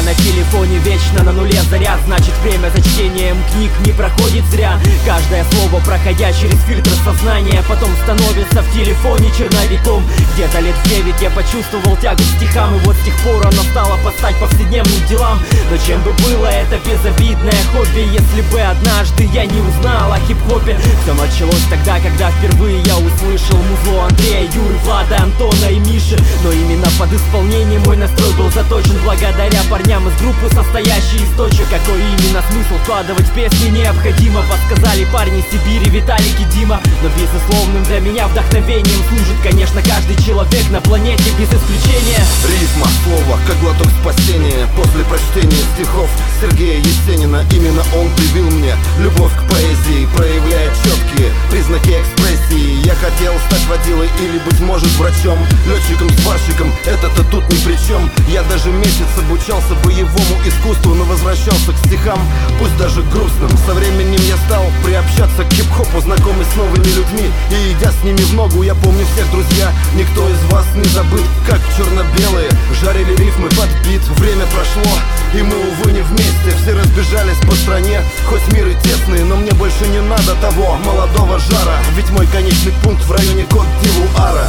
на телефоне вечно на нуле заряд. Значит, время за чтением книг не проходит зря. Каждое слово, проходя через фильтр сознания, потом становится в телефоне черновиком. Где-то лет в 9 я почувствовал тягу к стихам, и вот с тех пор оно стало подстать повседневным делам. Но чем бы было это безобидное хобби, если бы однажды я не узнал о хип-хопе? Все началось тогда, когда впервые я услышал музло Андрея, Юры, Влада, Антона и Миши. Но именно под исполнением мой настрой был заточен благодаря парням из группы, состоящей из точек. Какой именно смысл вкладывать в песни необходимо, подсказали парни Сибири, Виталик и Дима. Но безусловным для меня вдохновением служит, конечно, каждый человек на планете без исключения. Рифма, слово, как глоток спасения. После прочтения стихов Сергея Есенина именно он привил мне любовь к поэзии, проявляя четкие признаки экспрессии. Я хотел стать водилой или, быть может, врачом, летчиком, сварщиком, это-то тут ни при чем. Я даже месяц обучался боевому искусству, но возвращался к стихам, пусть даже грустным. Со временем я стал приобщаться к хип-хопу, знакомый с новыми людьми и идя с ними в ногу. Я помню всех, друзья, никто из вас не забыт, как черно-белые жарили рифмы под бит. Время прошло, и мы, увы, не вместе. Все разбежались по стране, хоть мир и тесный, но мне больше не надо того молодого жара, ведь мой конечный пункт в районе Кот-д'Ивуара.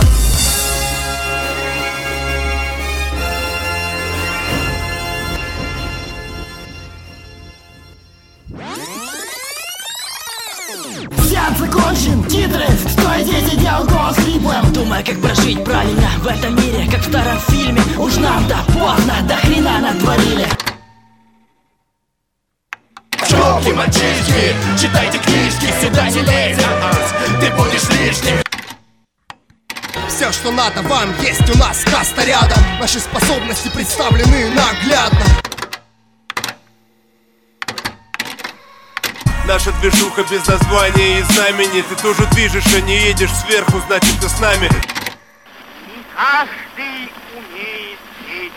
Сеанс закончен, титры, стой здесь и делал голос хриплым. Думай, как прожить правильно в этом мире, как в старом фильме. Уж нам-то поздно, до хрена натворили. Пчелки, мальчишки, читайте книжки, сюда не лезь, ты будешь лишним. Все, что надо вам, есть у нас каста рядом. Наши способности представлены наглядно. Наша движуха без названия и знамени. Ты тоже движешь, а не едешь сверху, значит ты с нами. Не каждый умеет петь.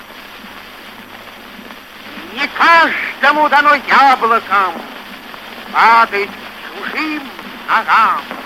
Не каждому дано яблоком падать чужим ногам.